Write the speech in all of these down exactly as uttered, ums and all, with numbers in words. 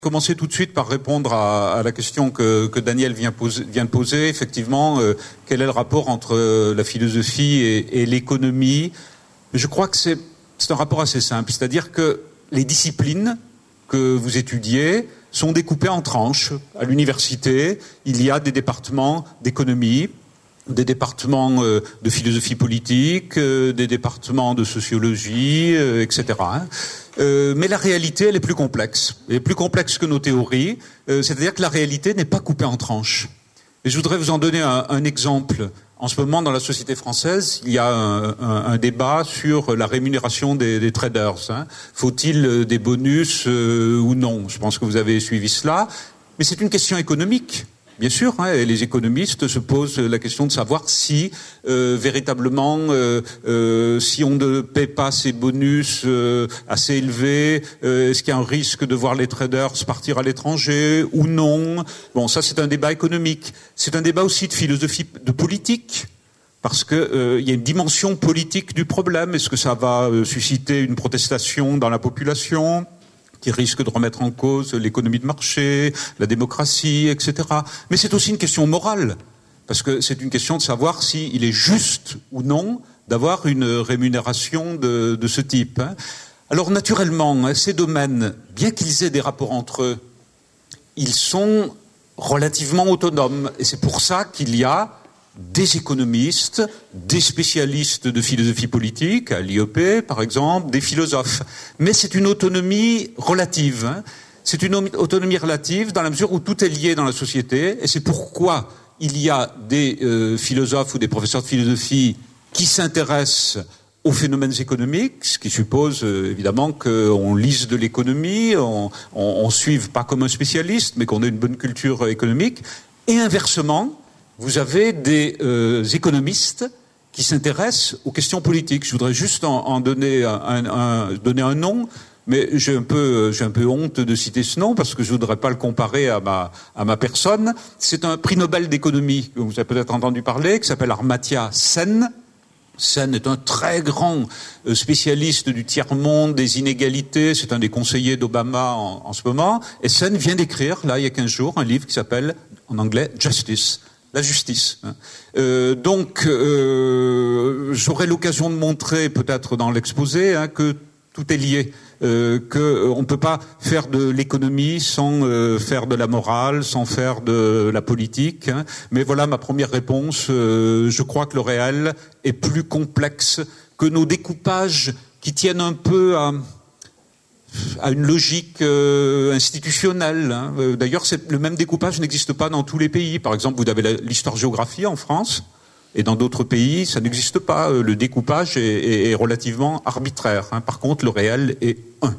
Commencer tout de suite par répondre à, à la question que, que Daniel vient, poser, vient de poser. Effectivement, euh, quel est le rapport entre euh, la philosophie et, et l'économie? Je crois que c'est, c'est un rapport assez simple. C'est-à-dire que les disciplines que vous étudiez sont découpées en tranches. À l'université, il y a des départements d'économie, des départements euh, de philosophie politique, euh, des départements de sociologie, euh, et cetera. Hein. Euh, mais la réalité, elle est plus complexe. Elle est plus complexe que nos théories. Euh, c'est-à-dire que la réalité n'est pas coupée en tranches. Et je voudrais vous en donner un, un exemple. En ce moment, dans la société française, il y a un, un, un débat sur la rémunération des, des traders. Hein. Faut-il des bonus euh, ou non? Je pense que vous avez suivi cela. Mais c'est une question économique. Bien sûr, hein, et les économistes se posent la question de savoir si euh, véritablement, euh, euh, si on ne paie pas ces bonus euh, assez élevés, euh, est-ce qu'il y a un risque de voir les traders partir à l'étranger ou non? Bon, ça c'est un débat économique. C'est un débat aussi de philosophie, de politique. Parce que euh, il y a une dimension politique du problème. Est-ce que ça va euh, susciter une protestation dans la population qui risque de remettre en cause l'économie de marché, la démocratie, et cetera. Mais c'est aussi une question morale, parce que c'est une question de savoir s'il est juste ou non d'avoir une rémunération de, de ce type. Hein. Alors naturellement, ces domaines, bien qu'ils aient des rapports entre eux, ils sont relativement autonomes. Et c'est pour ça qu'il y a des économistes, des spécialistes de philosophie politique, à l'I E P par exemple, des philosophes. Mais c'est une autonomie relative. Hein. C'est une autonomie relative dans la mesure où tout est lié dans la société. Et c'est pourquoi il y a des euh, philosophes ou des professeurs de philosophie qui s'intéressent aux phénomènes économiques, ce qui suppose euh, évidemment qu'on lise de l'économie, on, on, on suive pas comme un spécialiste, mais qu'on ait une bonne culture économique. Et inversement, vous avez des euh, économistes qui s'intéressent aux questions politiques. Je voudrais juste en, en donner, un, un, donner un nom, mais j'ai un peu, j'ai un peu honte de citer ce nom parce que je voudrais pas le comparer à ma, à ma personne. C'est un prix Nobel d'économie que vous avez peut-être entendu parler, qui s'appelle Amartya Sen. Sen est un très grand spécialiste du tiers-monde, des inégalités. C'est un des conseillers d'Obama en, en ce moment. Et Sen vient d'écrire, là, il y a quinze jours, un livre qui s'appelle, en anglais, Justice. La justice. Euh, donc, euh, j'aurai l'occasion de montrer, peut-être dans l'exposé, hein, que tout est lié, euh, que on ne peut pas faire de l'économie sans euh, faire de la morale, sans faire de la politique. Hein. Mais voilà ma première réponse. Euh, je crois que le réel est plus complexe que nos découpages qui tiennent un peu à à une logique euh, institutionnelle. Hein. D'ailleurs, c'est, le même découpage n'existe pas dans tous les pays. Par exemple, vous avez la, l'histoire-géographie en France, et dans d'autres pays, ça n'existe pas. Le découpage est, est, est relativement arbitraire. Hein. Par contre, le réel est un.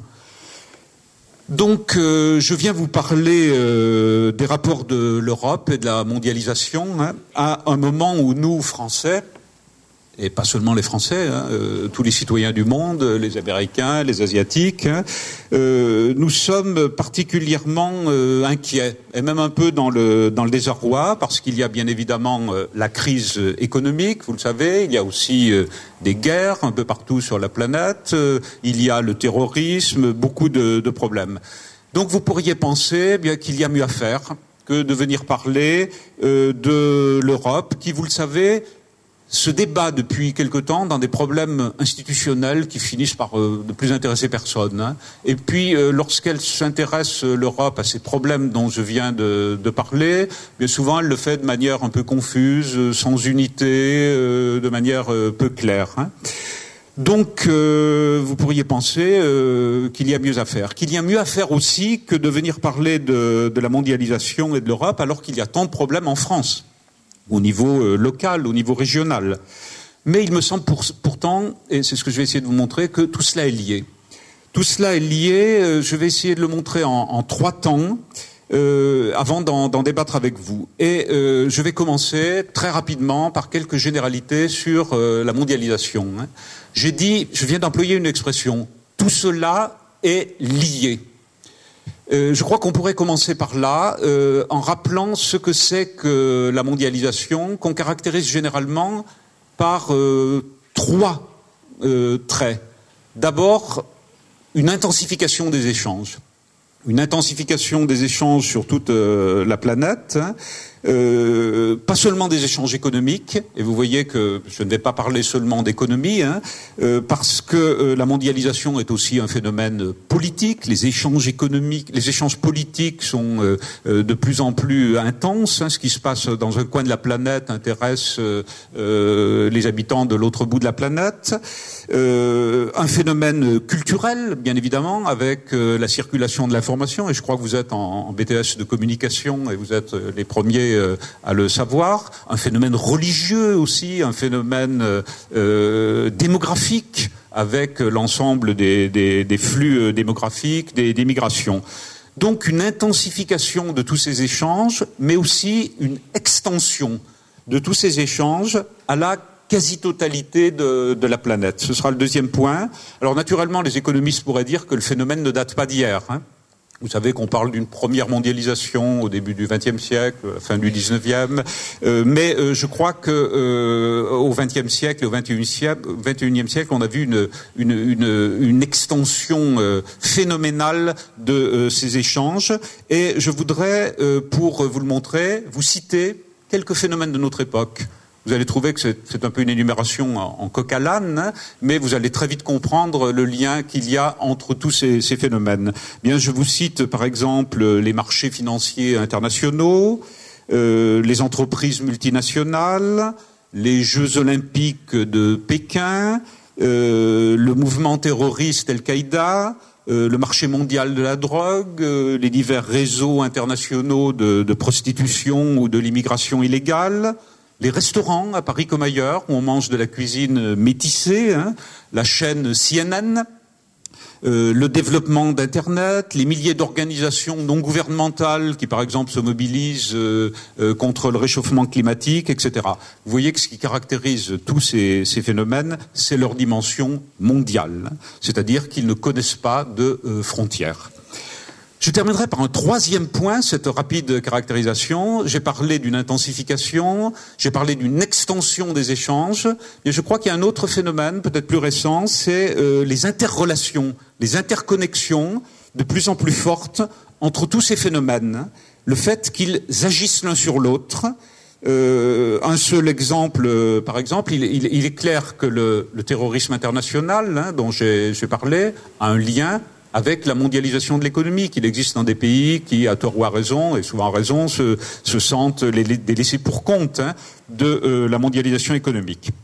Donc, euh, je viens vous parler euh, des rapports de l'Europe et de la mondialisation, hein, à un moment où nous, Français, et pas seulement les Français, hein, euh, tous les citoyens du monde, les Américains, les Asiatiques, hein, euh, nous sommes particulièrement euh, inquiets, et même un peu dans le, dans le désarroi, parce qu'il y a bien évidemment euh, la crise économique, vous le savez, il y a aussi euh, des guerres un peu partout sur la planète, euh, il y a le terrorisme, beaucoup de, de problèmes. Donc vous pourriez penser eh bien qu'il y a mieux à faire que de venir parler euh, de l'Europe, qui, vous le savez, se débat depuis quelque temps dans des problèmes institutionnels qui finissent par euh, ne plus intéresser personne. Hein. Et puis, euh, lorsqu'elle s'intéresse, euh, l'Europe, à ces problèmes dont je viens de, de parler, bien souvent, elle le fait de manière un peu confuse, euh, sans unité, euh, de manière euh, peu claire. Hein. Donc, euh, vous pourriez penser euh, qu'il y a mieux à faire. Qu'il y a mieux à faire aussi que de venir parler de, de la mondialisation et de l'Europe alors qu'il y a tant de problèmes en France, au niveau euh, local, au niveau régional. Mais il me semble pour, pourtant, et c'est ce que je vais essayer de vous montrer, que tout cela est lié. Tout cela est lié, euh, je vais essayer de le montrer en, en trois temps, euh, avant d'en, d'en débattre avec vous. Et euh, je vais commencer très rapidement par quelques généralités sur euh, la mondialisation. Hein. J'ai dit, je viens d'employer une expression, tout cela est lié. Euh, je crois qu'on pourrait commencer par là, euh, en rappelant ce que c'est que la mondialisation, qu'on caractérise généralement par euh, trois euh, traits. D'abord, une intensification des échanges. une intensification des échanges sur toute euh, la planète, hein, euh, pas seulement des échanges économiques, et vous voyez que je ne vais pas parler seulement d'économie, hein, euh, parce que euh, la mondialisation est aussi un phénomène politique. Les échanges économiques, les échanges politiques sont euh, euh, de plus en plus intenses. Hein. Ce qui se passe dans un coin de la planète intéresse euh, euh, les habitants de l'autre bout de la planète. Euh, un phénomène culturel, bien évidemment, avec euh, la circulation de l'information, et je crois que vous êtes en, en B T S de communication et vous êtes euh, les premiers euh, à le savoir. Un phénomène religieux aussi, un phénomène euh, démographique, avec l'ensemble des, des, des flux démographiques, des, des migrations. Donc une intensification de tous ces échanges, mais aussi une extension de tous ces échanges à la quasi-totalité de, de la planète. Ce sera le deuxième point. Alors naturellement, les économistes pourraient dire que le phénomène ne date pas d'hier. Hein. Vous savez qu'on parle d'une première mondialisation au début du vingtième siècle, à la fin du dix-neuvième, euh, mais euh, je crois que euh, au vingtième siècle et au vingt et unième siècle, on a vu une, une, une, une extension euh, phénoménale de euh, ces échanges. Et je voudrais, euh, pour vous le montrer, vous citer quelques phénomènes de notre époque. Vous allez trouver que c'est, c'est un peu une énumération en, en coq à l'âne, hein, mais vous allez très vite comprendre le lien qu'il y a entre tous ces, ces phénomènes. Bien, je vous cite par exemple les marchés financiers internationaux, euh, les entreprises multinationales, les Jeux olympiques de Pékin, euh, le mouvement terroriste Al-Qaïda, Euh, le marché mondial de la drogue, euh, les divers réseaux internationaux de, de prostitution ou de l'immigration illégale, les restaurants à Paris comme ailleurs où on mange de la cuisine métissée, hein, la chaîne C N N, euh, le développement d'Internet, les milliers d'organisations non gouvernementales qui, par exemple, se mobilisent euh, euh, contre le réchauffement climatique, et cetera. Vous voyez que ce qui caractérise tous ces, ces phénomènes, c'est leur dimension mondiale, hein, c'est-à-dire qu'ils ne connaissent pas de euh, frontières. Je terminerai par un troisième point, cette rapide caractérisation. J'ai parlé d'une intensification, j'ai parlé d'une extension des échanges, et je crois qu'il y a un autre phénomène, peut-être plus récent, c'est euh, les interrelations, les interconnexions de plus en plus fortes entre tous ces phénomènes, le fait qu'ils agissent l'un sur l'autre. Euh, un seul exemple, euh, par exemple, il, il, il est clair que le, le terrorisme international, hein, dont j'ai, j'ai parlé, a un lien avec la mondialisation de l'économie, qu'il existe dans des pays qui, à tort ou à raison, et souvent à raison, se, se sentent les, les, des laissés pour compte hein, de euh, la mondialisation économique.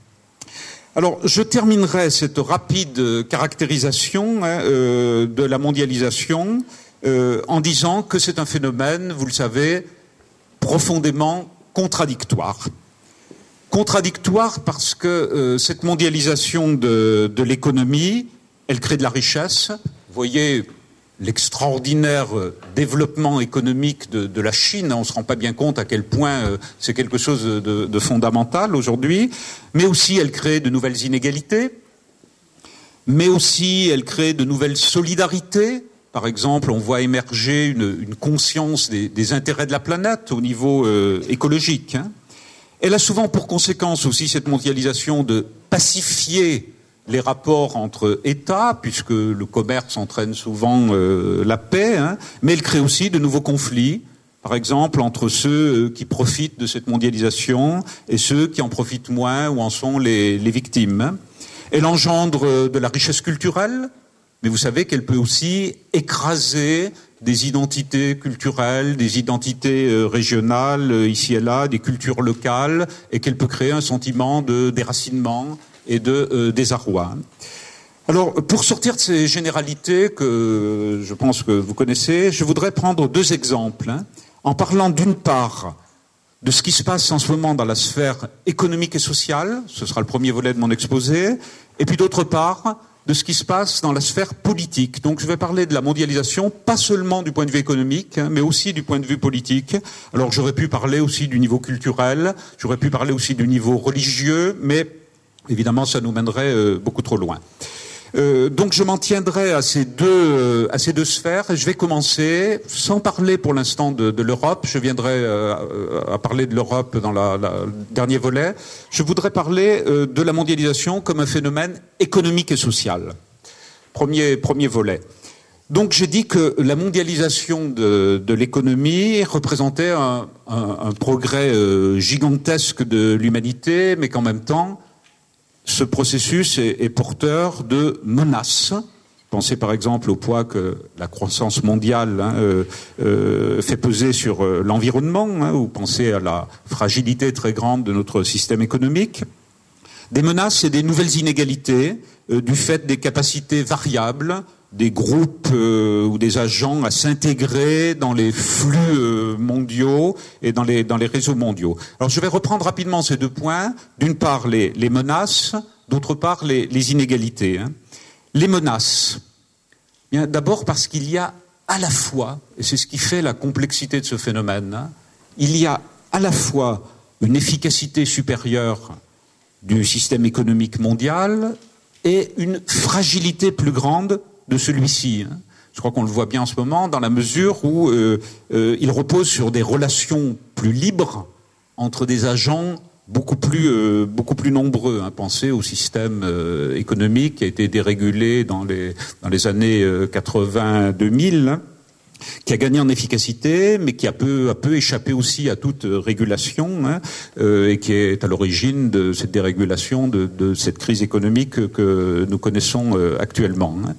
Alors, je terminerai cette rapide caractérisation hein, euh, de la mondialisation euh, en disant que c'est un phénomène, vous le savez, profondément contradictoire. Contradictoire parce que euh, cette mondialisation de, de l'économie, elle crée de la richesse. Vous voyez l'extraordinaire développement économique de, de la Chine. On ne se rend pas bien compte à quel point euh, c'est quelque chose de, de fondamental aujourd'hui. Mais aussi, elle crée de nouvelles inégalités. Mais aussi, elle crée de nouvelles solidarités. Par exemple, on voit émerger une, une conscience des, des intérêts de la planète au niveau euh, écologique. Hein. Elle a souvent pour conséquence aussi, cette mondialisation, de pacifier les rapports entre États, puisque le commerce entraîne souvent euh, la paix, hein, mais elle crée aussi de nouveaux conflits, par exemple entre ceux qui profitent de cette mondialisation et ceux qui en profitent moins ou en sont les, les victimes. Elle engendre de la richesse culturelle, mais vous savez qu'elle peut aussi écraser des identités culturelles, des identités euh, régionales, euh, ici et là, des cultures locales, et qu'elle peut créer un sentiment de déracinement et de euh, désarroi. Alors, pour sortir de ces généralités que je pense que vous connaissez, je voudrais prendre deux exemples, hein, en parlant d'une part de ce qui se passe en ce moment dans la sphère économique et sociale, ce sera le premier volet de mon exposé, et puis d'autre part de ce qui se passe dans la sphère politique. Donc je vais parler de la mondialisation, pas seulement du point de vue économique, hein, mais aussi du point de vue politique. Alors j'aurais pu parler aussi du niveau culturel, j'aurais pu parler aussi du niveau religieux, mais évidemment, ça nous mènerait euh, beaucoup trop loin. Euh, donc, je m'en tiendrai à ces deux, euh, à ces deux sphères. Je vais commencer, sans parler pour l'instant de, de l'Europe. Je viendrai euh, à parler de l'Europe dans la, la, le dernier volet. Je voudrais parler euh, de la mondialisation comme un phénomène économique et social. Premier, premier volet. Donc j'ai dit que la mondialisation de, de l'économie représentait un, un, un progrès euh, gigantesque de l'humanité, mais qu'en même temps, ce processus est, est porteur de menaces. Pensez par exemple au poids que la croissance mondiale hein, euh, euh, fait peser sur euh, l'environnement, hein, ou pensez à la fragilité très grande de notre système économique. Des menaces et des nouvelles inégalités euh, du fait des capacités variables des groupes euh, ou des agents à s'intégrer dans les flux euh, mondiaux et dans les, dans les réseaux mondiaux. Alors je vais reprendre rapidement ces deux points. D'une part les, les menaces, d'autre part les, les inégalités. Hein. Les menaces, bien d'abord parce qu'il y a à la fois, et c'est ce qui fait la complexité de ce phénomène, hein, il y a à la fois une efficacité supérieure du système économique mondial et une fragilité plus grande de celui-ci. Hein. Je crois qu'on le voit bien en ce moment dans la mesure où euh, euh, il repose sur des relations plus libres entre des agents beaucoup plus euh, beaucoup plus nombreux. Hein. Pensez au système euh, économique qui a été dérégulé dans les dans les années euh, quatre-vingt deux mille, hein, qui a gagné en efficacité, mais qui a peu à peu échappé aussi à toute euh, régulation, hein, euh, et qui est à l'origine de cette dérégulation, de, de cette crise économique que, que nous connaissons euh, actuellement. Hein.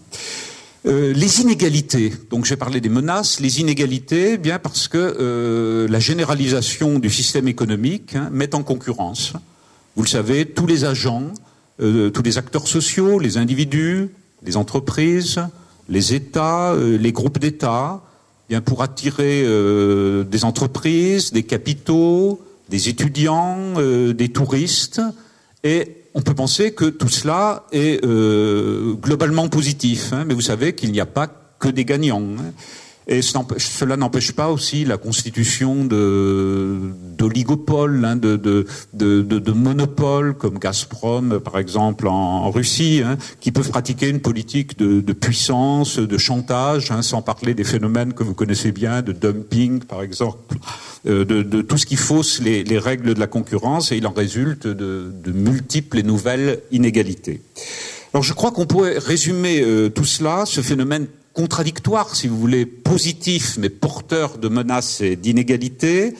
Euh, les inégalités, donc j'ai parlé des menaces, les inégalités, bien parce que euh, la généralisation du système économique hein, met en concurrence, vous le savez, tous les agents, euh, tous les acteurs sociaux, les individus, les entreprises, les États, euh, les groupes d'États, bien pour attirer euh, des entreprises, des capitaux, des étudiants, euh, des touristes, et on peut penser que tout cela est euh, globalement positif, hein, mais vous savez qu'il n'y a pas que des gagnants. Hein. Et cela n'empêche pas aussi la constitution de d'oligopoles, hein, de, de, de, de, de monopoles comme Gazprom, par exemple, en, en Russie, hein, qui peuvent pratiquer une politique de, de puissance, de chantage, hein, sans parler des phénomènes que vous connaissez bien, de dumping, par exemple, euh, de, de tout ce qui fausse les, les règles de la concurrence, et il en résulte de, de multiples et nouvelles inégalités. Alors je crois qu'on pourrait résumer euh, tout cela, ce phénomène contradictoire, si vous voulez, positif, mais porteur de menaces et d'inégalités,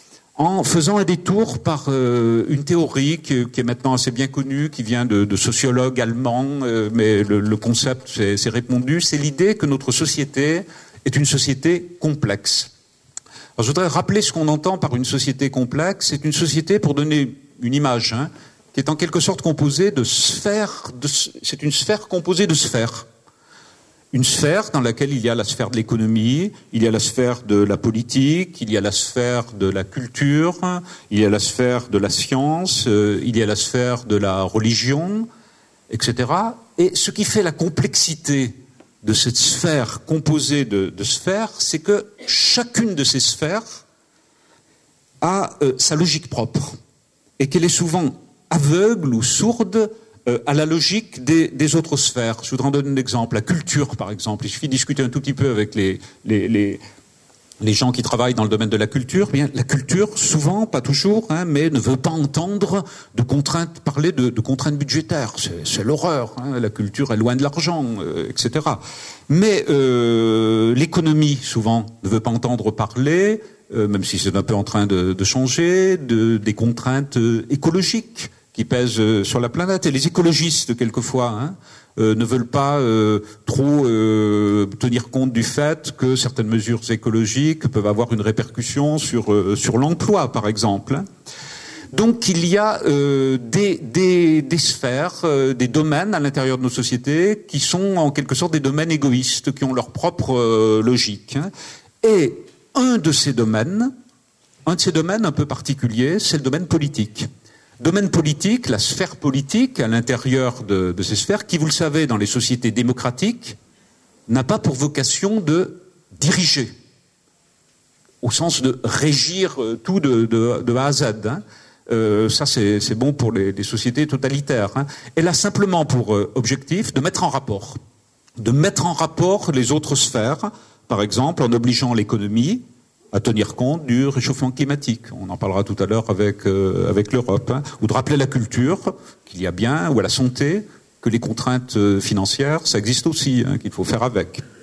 en faisant un détour par euh, une théorie qui, qui est maintenant assez bien connue, qui vient de, de sociologues allemands, euh, mais le, le concept s'est, s'est répandu, c'est l'idée que notre société est une société complexe. Alors, je voudrais rappeler ce qu'on entend par une société complexe. C'est une société, pour donner une image, hein, qui est en quelque sorte composée de sphères, de, c'est une sphère composée de sphères. Une sphère dans laquelle il y a la sphère de l'économie, il y a la sphère de la politique, il y a la sphère de la culture, il y a la sphère de la science, euh, il y a la sphère de la religion, et cetera. Et ce qui fait la complexité de cette sphère composée de, de sphères, c'est que chacune de ces sphères a euh, sa logique propre et qu'elle est souvent aveugle ou sourde Euh, à la logique des, des autres sphères. Je voudrais en donner un exemple. La culture, par exemple. Il suffit de discuter un tout petit peu avec les, les, les, les gens qui travaillent dans le domaine de la culture. Bien, la culture, souvent, pas toujours, hein, mais ne veut pas entendre de contraintes, parler de, de contraintes budgétaires. C'est, c'est l'horreur. Hein. La culture est loin de l'argent, euh, et cetera. Mais euh, l'économie, souvent, ne veut pas entendre parler, euh, même si c'est un peu en train de, de changer, de, des contraintes euh, écologiques qui pèsent euh, sur la planète. Et les écologistes, quelquefois, hein, euh, ne veulent pas euh, trop euh, tenir compte du fait que certaines mesures écologiques peuvent avoir une répercussion sur, euh, sur l'emploi, par exemple. Donc il y a euh, des, des, des sphères, euh, des domaines à l'intérieur de nos sociétés qui sont en quelque sorte des domaines égoïstes, qui ont leur propre euh, logique. Hein. Et un de ces domaines, un de ces domaines un peu particuliers, c'est le domaine politique. Domaine politique, la sphère politique à l'intérieur de, de ces sphères, qui, vous le savez, dans les sociétés démocratiques, n'a pas pour vocation de diriger, au sens de régir tout de, de, de A à Z. Hein. Euh, ça, c'est, c'est bon pour les, les sociétés totalitaires. Hein. Elle a simplement pour euh, objectif de mettre en rapport, de mettre en rapport les autres sphères, par exemple en obligeant l'économie à tenir compte du réchauffement climatique. On en parlera tout à l'heure avec, euh, avec l'Europe. Hein. Ou de rappeler à la culture qu'il y a bien, ou à la santé, que les contraintes euh, financières, ça existe aussi, hein, qu'il faut faire avec.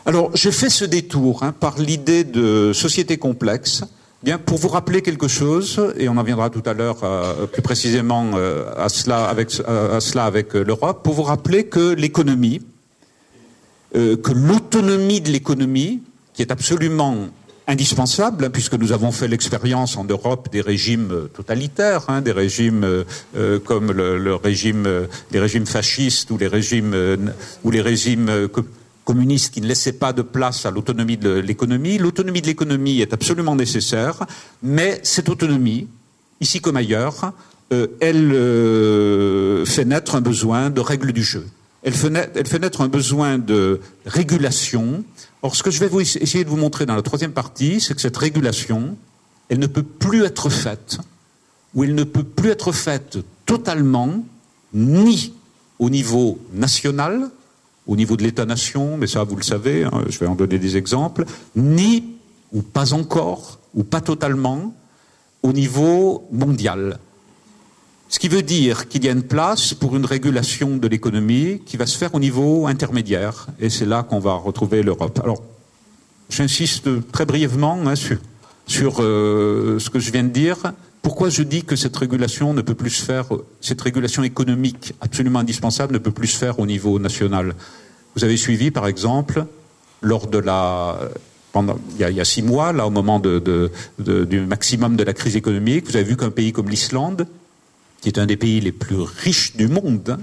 Alors, j'ai fait ce détour hein, par l'idée de société complexe, bien pour vous rappeler quelque chose, et on en viendra tout à l'heure euh, plus précisément euh, à cela avec, à, à cela avec euh, l'Europe, pour vous rappeler que l'économie, euh, que l'autonomie de l'économie, qui est absolument indispensable, hein, puisque nous avons fait l'expérience en Europe des régimes totalitaires, hein, des régimes euh, comme le, le régime, euh, les régimes fascistes ou les régimes euh, ou les régimes euh, communistes qui ne laissaient pas de place à l'autonomie de l'économie. L'autonomie de l'économie est absolument nécessaire, mais cette autonomie, ici comme ailleurs, euh, elle euh, fait naître un besoin de règles du jeu. Elle fait naître, elle fait naître un besoin de régulation. Or, ce que je vais vous essayer de vous montrer dans la troisième partie, c'est que cette régulation, elle ne peut plus être faite, ou elle ne peut plus être faite totalement, ni au niveau national, au niveau de l'État-nation, mais ça vous le savez, hein, je vais en donner des exemples, ni, ou pas encore, ou pas totalement, au niveau mondial. Ce qui veut dire qu'il y a une place pour une régulation de l'économie qui va se faire au niveau intermédiaire, et c'est là qu'on va retrouver l'Europe. Alors, j'insiste très brièvement hein, sur, sur euh, ce que je viens de dire. Pourquoi je dis que cette régulation ne peut plus se faire, cette régulation économique absolument indispensable ne peut plus se faire au niveau national? Vous avez suivi, par exemple, lors de la, pendant, il y a, il y a six mois, là, au moment de, de, de, du maximum de la crise économique, vous avez vu qu'un pays comme l'Islande, qui est un des pays les plus riches du monde,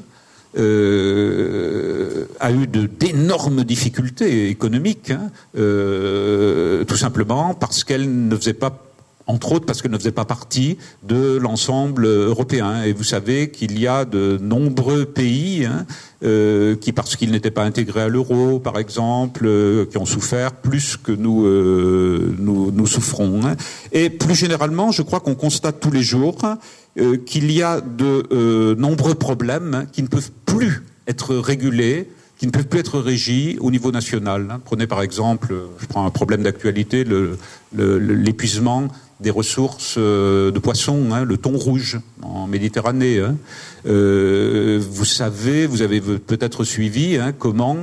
euh, a eu de, d'énormes difficultés économiques, hein, euh, tout simplement parce qu'elle ne faisait pas, entre autres parce qu'elle ne faisait pas partie de l'ensemble européen. Et vous savez qu'il y a de nombreux pays hein, euh, qui, parce qu'ils n'étaient pas intégrés à l'euro, par exemple, euh, qui ont souffert plus que nous, euh, nous, nous souffrons. Hein. Et plus généralement, je crois qu'on constate tous les jours euh, qu'il y a de euh, nombreux problèmes hein, qui ne peuvent plus être régulés, qui ne peuvent plus être régis au niveau national. Prenez par exemple, je prends un problème d'actualité, le, le, l'épuisement des ressources de poissons, hein, le thon rouge en Méditerranée. Hein. Euh, vous savez, vous avez peut-être suivi hein, comment,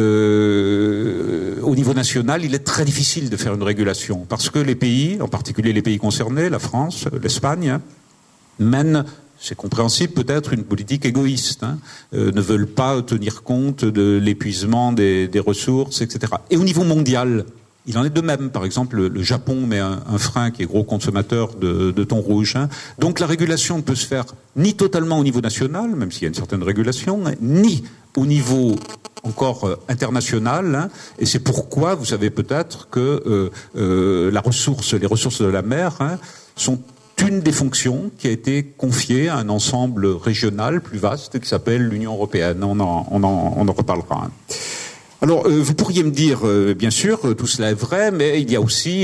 euh, au niveau national, il est très difficile de faire une régulation parce que les pays, en particulier les pays concernés, la France, l'Espagne, hein, mènent, c'est compréhensible peut-être, une politique égoïste, hein, euh, ne veulent pas tenir compte de l'épuisement des, des ressources, et cetera. Et au niveau mondial, il en est de même. Par exemple, le, le Japon met un, un frein qui est gros consommateur de, de thon rouge. Hein. Donc la régulation ne peut se faire ni totalement au niveau national, même s'il y a une certaine régulation, hein, ni au niveau encore euh, international. Hein. Et c'est pourquoi, vous savez peut-être que euh, euh, la ressource, les ressources de la mer hein, sont une des fonctions qui a été confiée à un ensemble régional plus vaste qui s'appelle l'Union européenne. On en, on en, on en reparlera. Hein. Alors, euh, vous pourriez me dire, euh, bien sûr, euh, tout cela est vrai, mais il y a aussi,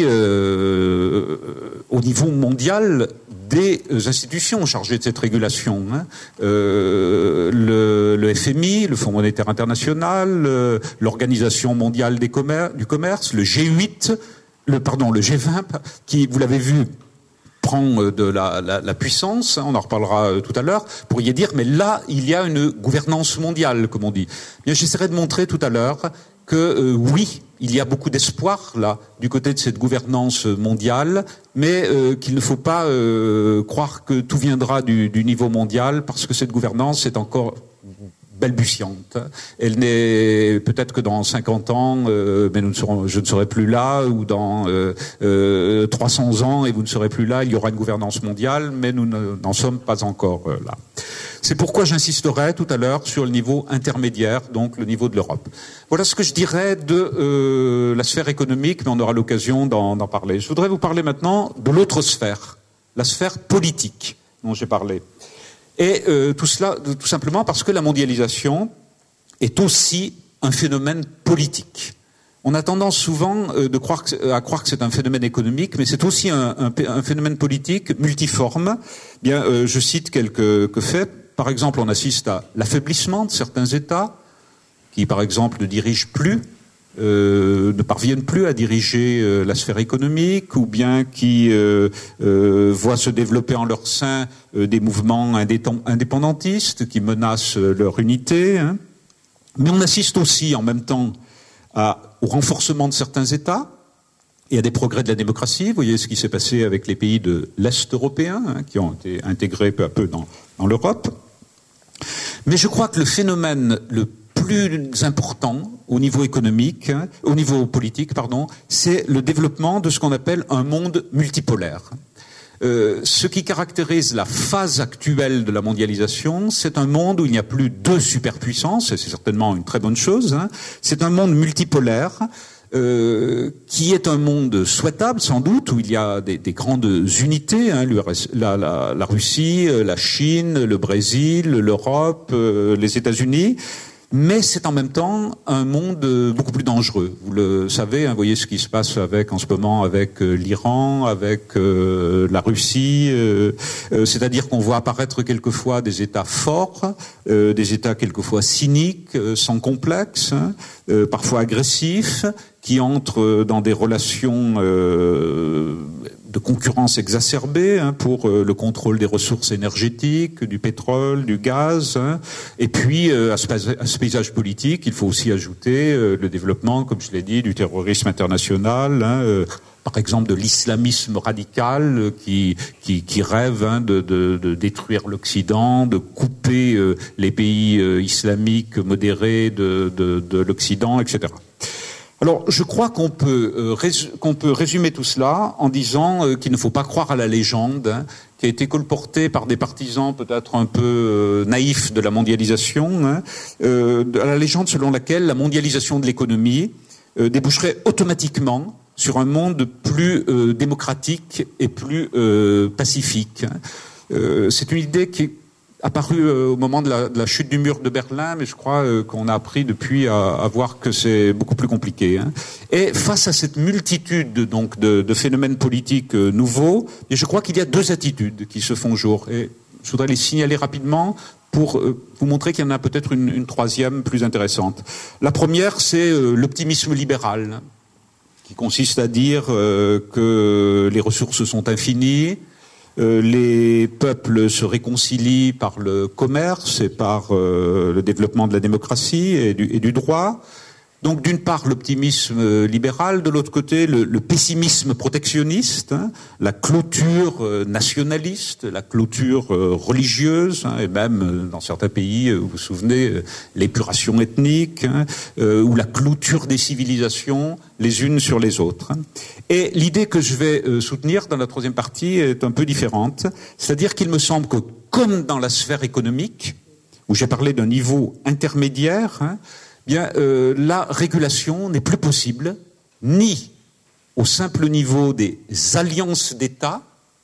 euh, au niveau mondial, des institutions chargées de cette régulation. Hein. Euh, le, le F M I, le Fonds monétaire international, euh, l'Organisation mondiale des commer- du commerce, le G huit, le pardon, le G vingt, qui, vous l'avez vu, prend de la, la, la puissance, on en reparlera tout à l'heure, vous pourriez dire, mais là, il y a une gouvernance mondiale, comme on dit. Bien, j'essaierai de montrer tout à l'heure que, euh, oui, il y a beaucoup d'espoir, là, du côté de cette gouvernance mondiale, mais euh, qu'il ne faut pas euh, croire que tout viendra du, du niveau mondial, parce que cette gouvernance est encore balbutiante. Elle n'est peut-être que dans cinquante ans, euh, mais nous ne serons, je ne serai plus là, ou dans euh, euh, trois cents ans et vous ne serez plus là, il y aura une gouvernance mondiale, mais nous n'en sommes pas encore euh, là. C'est pourquoi j'insisterai tout à l'heure sur le niveau intermédiaire, donc le niveau de l'Europe. Voilà ce que je dirais de euh, la sphère économique, mais on aura l'occasion d'en, d'en parler. Je voudrais vous parler maintenant de l'autre sphère, la sphère politique dont j'ai parlé. Et euh, tout cela, tout simplement parce que la mondialisation est aussi un phénomène politique. On a tendance souvent euh, de croire que, à croire que c'est un phénomène économique, mais c'est aussi un, un, un phénomène politique multiforme. Bien, euh, je cite quelques, quelques faits. Par exemple, on assiste à l'affaiblissement de certains États qui, par exemple, ne dirigent plus, euh, ne parviennent plus à diriger euh, la sphère économique, ou bien qui euh, euh, voient se développer en leur sein euh, des mouvements indépendantistes qui menacent leur unité. Hein. Mais on assiste aussi en même temps à, au renforcement de certains États et à des progrès de la démocratie. Vous voyez ce qui s'est passé avec les pays de l'Est européen, hein, qui ont été intégrés peu à peu dans, dans l'Europe. Mais je crois que le phénomène le plus important au niveau économique, hein, au niveau politique, pardon, c'est le développement de ce qu'on appelle un monde multipolaire. Euh, ce qui caractérise la phase actuelle de la mondialisation, c'est un monde où il n'y a plus deux superpuissances, et c'est certainement une très bonne chose, hein. C'est un monde multipolaire euh, qui est un monde souhaitable, sans doute, où il y a des, des grandes unités, hein, la, la, la Russie, la Chine, le Brésil, l'Europe, euh, les États-Unis. Mais c'est en même temps un monde beaucoup plus dangereux. Vous le savez, hein, vous voyez ce qui se passe avec, en ce moment avec euh, l'Iran, avec euh, la Russie. Euh, euh, c'est-à-dire qu'on voit apparaître quelquefois des États forts, euh, des États quelquefois cyniques, euh, sans complexe, hein, euh, parfois agressifs, qui entrent dans des relations euh, de concurrence exacerbée, hein, pour euh, le contrôle des ressources énergétiques, du pétrole, du gaz. Hein. Et puis, euh, à, ce, à ce paysage politique, il faut aussi ajouter euh, le développement, comme je l'ai dit, du terrorisme international, hein, euh, par exemple de l'islamisme radical euh, qui, qui, qui rêve, hein, de, de, de détruire l'Occident, de couper euh, les pays euh, islamiques modérés de, de, de l'Occident, et cetera. Alors, je crois qu'on peut, euh, rés- qu'on peut résumer tout cela en disant euh, qu'il ne faut pas croire à la légende, hein, qui a été colportée par des partisans peut-être un peu euh, naïfs de la mondialisation, hein, euh, à la légende selon laquelle la mondialisation de l'économie euh, déboucherait automatiquement sur un monde plus euh, démocratique et plus euh, pacifique. Euh, c'est une idée qui est apparu euh, au moment de la, de la chute du mur de Berlin, mais je crois euh, qu'on a appris depuis à, à voir que c'est beaucoup plus compliqué. Hein. Et face à cette multitude donc de, de phénomènes politiques euh, nouveaux, et je crois qu'il y a deux attitudes qui se font jour. Et je voudrais les signaler rapidement pour euh, vous montrer qu'il y en a peut-être une, une troisième plus intéressante. La première, c'est euh, l'optimisme libéral, qui consiste à dire euh, que les ressources sont infinies, Euh, les peuples se réconcilient par le commerce et par euh, le développement de la démocratie et du, et du droit. Donc, d'une part, l'optimisme libéral, de l'autre côté, le, le pessimisme protectionniste, hein, la clôture euh, nationaliste, la clôture euh, religieuse, hein, et même, euh, dans certains pays, euh, vous vous souvenez, euh, l'épuration ethnique, hein, euh, ou la clôture des civilisations les unes sur les autres. Et l'idée que je vais euh, soutenir dans la troisième partie est un peu différente, c'est-à-dire qu'il me semble que, comme dans la sphère économique, où j'ai parlé d'un niveau intermédiaire, hein, bien, euh, la régulation n'est plus possible, ni au simple niveau des alliances d'États,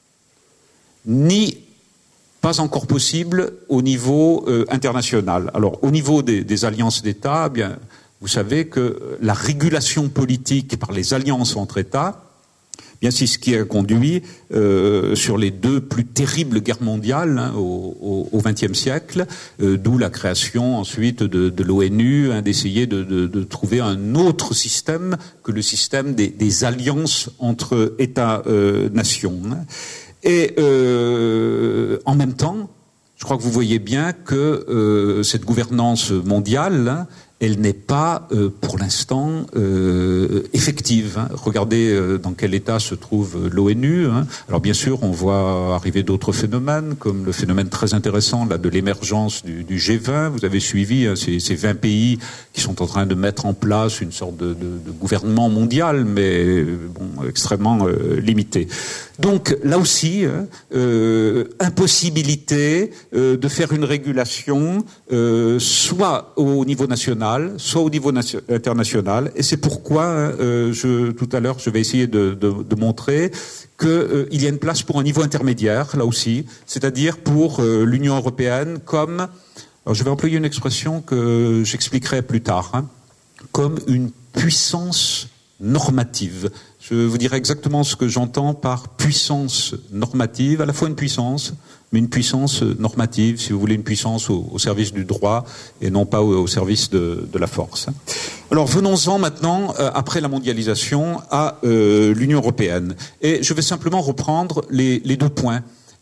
ni pas encore possible au niveau euh, international. Alors, au niveau des, des alliances d'États, bien, vous savez que la régulation politique par les alliances entre États, bien, c'est ce qui a conduit euh, sur les deux plus terribles guerres mondiales, hein, au vingtième siècle, euh, d'où la création ensuite de, de l'ONU, hein, d'essayer de, de, de trouver un autre système que le système des, des alliances entre États-nations. Euh, hein. Et euh, en même temps, je crois que vous voyez bien que euh, cette gouvernance mondiale, hein, elle n'est pas, euh, pour l'instant, euh, effective. Hein. Regardez euh, dans quel état se trouve l'ONU. Hein. Alors bien sûr, on voit arriver d'autres phénomènes, comme le phénomène très intéressant là, de l'émergence du, du G vingt. Vous avez suivi hein, ces, ces vingt pays qui sont en train de mettre en place une sorte de, de, de gouvernement mondial, mais bon, extrêmement euh, limité. Donc là aussi, euh, impossibilité euh, de faire une régulation euh, soit au niveau national, soit au niveau nation- international. Et c'est pourquoi, euh, je, tout à l'heure, je vais essayer de, de, de montrer qu'il euh, y a une place pour un niveau intermédiaire, là aussi, c'est-à-dire pour euh, l'Union européenne comme, alors je vais employer une expression que j'expliquerai plus tard, hein, comme une puissance normative. Je vous dirai exactement ce que j'entends par puissance normative, à la fois une puissance, mais une puissance normative, si vous voulez, une puissance au, au service du droit et non pas au, au service de, de la force. Alors venons-en maintenant, euh, après la mondialisation, à euh, l'Union européenne. Et je vais simplement reprendre les, les deux points.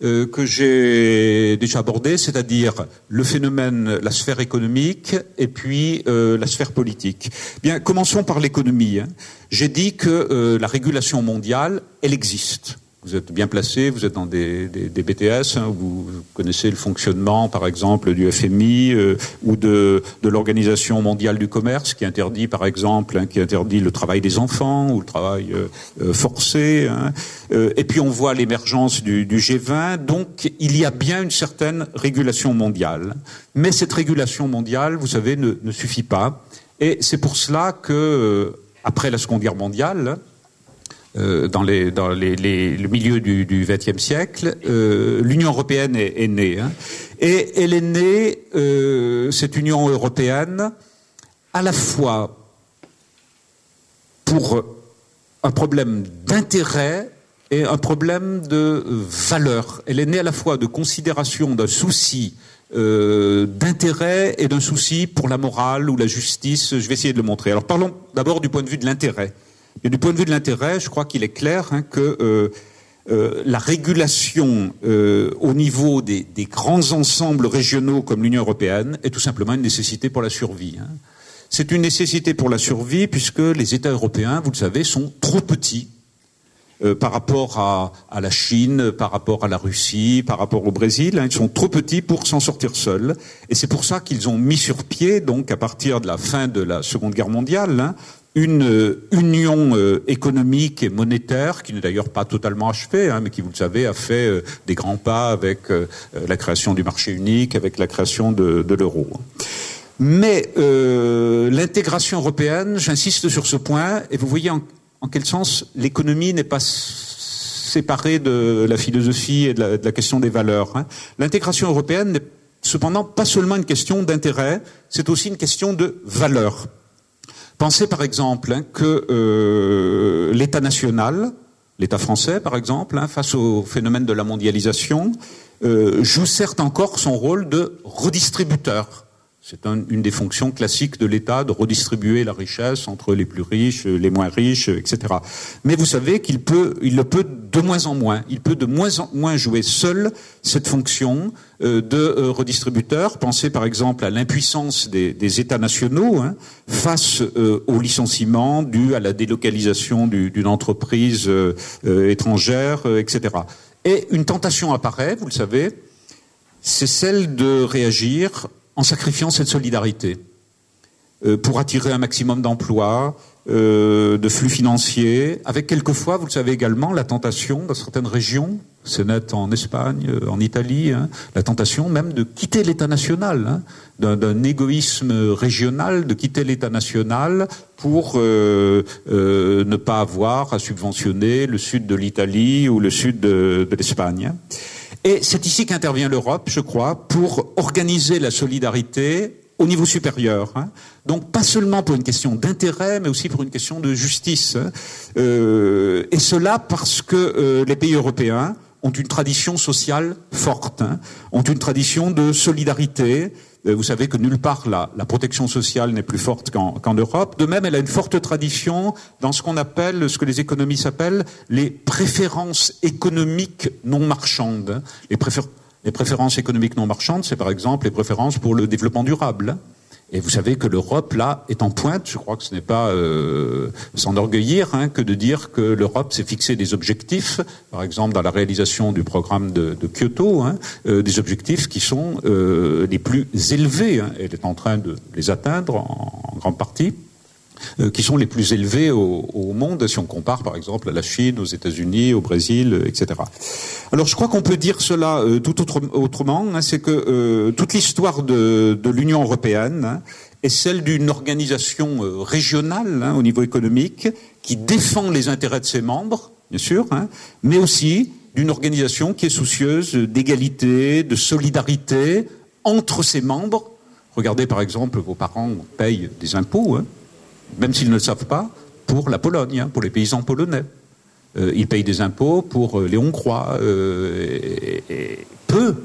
euh, que j'ai déjà abordées, c'est-à-dire le phénomène, la sphère économique et puis euh, la sphère politique. Bien, commençons par l'économie. Hein. J'ai dit que euh, la régulation mondiale, elle existe. Vous êtes bien placé, vous êtes dans des, des, des B T S, hein, vous connaissez le fonctionnement, par exemple, du F M I euh, ou de, de l'Organisation mondiale du commerce, qui interdit, par exemple, hein, qui interdit le travail des enfants ou le travail euh, forcé. Hein. Euh, et puis on voit l'émergence du, du G vingt. Donc il y a bien une certaine régulation mondiale. Mais cette régulation mondiale, vous savez, ne, ne suffit pas. Et c'est pour cela que, euh, après la Seconde Guerre mondiale, Euh, dans, les, dans les, les, le milieu du vingtième siècle, euh, l'Union européenne est, est née. Hein, et elle est née, euh, cette Union européenne, à la fois pour un problème d'intérêt et un problème de valeur. Elle est née à la fois de considération d'un souci euh, d'intérêt et d'un souci pour la morale ou la justice. Je vais essayer de le montrer. Alors parlons d'abord du point de vue de l'intérêt. Et du point de vue de l'intérêt, je crois qu'il est clair hein, que euh, euh, la régulation euh, au niveau des, des grands ensembles régionaux comme l'Union européenne est tout simplement une nécessité pour la survie. Hein. C'est une nécessité pour la survie puisque les États européens, vous le savez, sont trop petits euh, par rapport à, à la Chine, par rapport à la Russie, par rapport au Brésil. Hein, ils sont trop petits pour s'en sortir seuls. Et c'est pour ça qu'ils ont mis sur pied, donc à partir de la fin de la Seconde Guerre mondiale, hein, une euh, union euh, économique et monétaire qui n'est d'ailleurs pas totalement achevée, hein, mais qui, vous le savez, a fait euh, des grands pas avec euh, la création du marché unique, avec la création de, de l'euro. Mais euh, l'intégration européenne, j'insiste sur ce point, et vous voyez en, en quel sens l'économie n'est pas séparée de la philosophie et de la, de la question des valeurs. Hein. L'intégration européenne n'est cependant pas seulement une question d'intérêt, c'est aussi une question de valeur. Pensez par exemple hein, que euh, l'État national, l'État français par exemple, hein, face au phénomène de la mondialisation, euh, joue certes encore son rôle de redistributeur. C'est un, une des fonctions classiques de l'État, de redistribuer la richesse entre les plus riches, les moins riches, et cetera. Mais vous savez qu'il peut, il le peut de moins en moins. Il peut de moins en moins jouer seul cette fonction euh, de euh, redistributeur. Pensez par exemple à l'impuissance des, des États nationaux hein, face euh, au licenciement dû à la délocalisation du, d'une entreprise euh, euh, étrangère, euh, et cetera. Et une tentation apparaît, vous le savez, c'est celle de réagir en sacrifiant cette solidarité euh, pour attirer un maximum d'emplois, euh, de flux financiers, avec quelquefois, vous le savez également, la tentation dans certaines régions, c'est net en Espagne, euh, en Italie, hein, la tentation même de quitter l'État national, hein, d'un, d'un égoïsme régional, de quitter l'État national pour euh, euh, ne pas avoir à subventionner le sud de l'Italie ou le sud de, de l'Espagne. Et c'est ici qu'intervient l'Europe, je crois, pour organiser la solidarité au niveau supérieur. Hein. Donc pas seulement pour une question d'intérêt, mais aussi pour une question de justice. Hein. Euh, et cela parce que euh, les pays européens ont une tradition sociale forte, hein, ont une tradition de solidarité. Vous savez que nulle part la, la protection sociale n'est plus forte qu'en, qu'en Europe. De même, elle a une forte tradition dans ce qu'on appelle, ce que les économistes appellent les préférences économiques non marchandes. Les, préfé- les préférences économiques non marchandes, c'est par exemple les préférences pour le développement durable. Et vous savez que l'Europe, là, est en pointe. Je crois que ce n'est pas euh, s'enorgueillir hein, que de dire que l'Europe s'est fixé des objectifs, par exemple dans la réalisation du programme de, de Kyoto, hein, euh, des objectifs qui sont euh, les plus élevés. Hein. Elle est en train de les atteindre en, en grande partie, euh, qui sont les plus élevés au, au monde, si on compare par exemple à la Chine, aux États-Unis, au Brésil, et cetera. Alors je crois qu'on peut dire cela euh, tout autre, autrement, hein, c'est que euh, toute l'histoire de, de l'Union européenne hein, est celle d'une organisation euh, régionale hein, au niveau économique qui défend les intérêts de ses membres, bien sûr, hein, mais aussi d'une organisation qui est soucieuse d'égalité, de solidarité entre ses membres. Regardez par exemple, vos parents payent des impôts, hein, même s'ils ne le savent pas, pour la Pologne, hein, pour les paysans polonais. Euh, ils payent des impôts pour euh, les Hongrois, euh, et, et peu,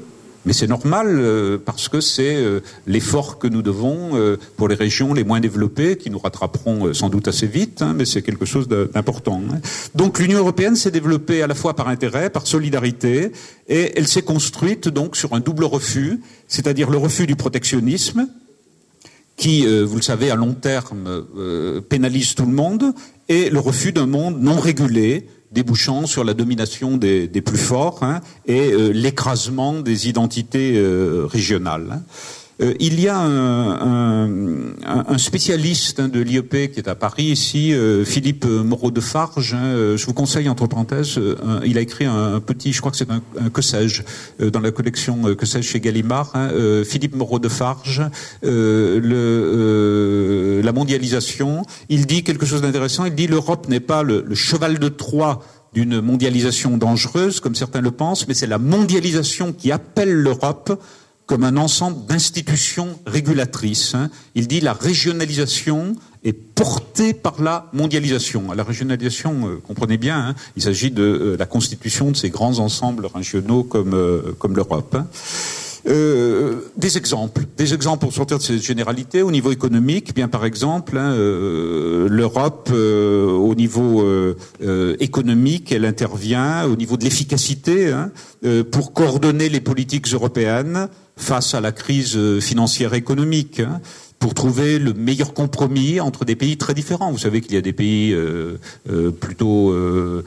Mais c'est normal euh, parce que c'est euh, l'effort que nous devons euh, pour les régions les moins développées, qui nous rattraperont euh, sans doute assez vite, hein, mais c'est quelque chose d'important. Hein. Donc l'Union européenne s'est développée à la fois par intérêt, par solidarité, et elle s'est construite donc sur un double refus, c'est-à-dire le refus du protectionnisme, qui, euh, vous le savez, à long terme euh, pénalise tout le monde, et le refus d'un monde non régulé, débouchant sur la domination des, des plus forts, hein, et euh, l'écrasement des identités euh, régionales. Hein. Euh, il y a un, un, un spécialiste hein, de l'I E P qui est à Paris ici, euh, Philippe Moreau-Defarge. Hein, euh, je vous conseille, entre parenthèses, euh, un, il a écrit un, un petit, je crois que c'est un, un que sais-je, euh, dans la collection euh, que sais-je chez Gallimard. Hein, euh, Philippe Moreau-Defarge, euh, le, euh, la mondialisation. Il dit quelque chose d'intéressant. Il dit l'Europe n'est pas le, le cheval de Troie d'une mondialisation dangereuse, comme certains le pensent, mais c'est la mondialisation qui appelle l'Europe comme un ensemble d'institutions régulatrices. Hein. Il dit la régionalisation est portée par la mondialisation. À la régionalisation, euh, comprenez bien, hein, il s'agit de euh, la constitution de ces grands ensembles régionaux comme, euh, comme l'Europe. Hein. Euh, des exemples, des exemples pour sortir de ces généralités au niveau économique. Bien par exemple, hein, euh, l'Europe euh, au niveau euh, euh, économique, elle intervient au niveau de l'efficacité hein, euh, pour coordonner les politiques européennes face à la crise financière et économique. Hein, pour trouver le meilleur compromis entre des pays très différents. Vous savez qu'il y a des pays euh, euh, plutôt euh,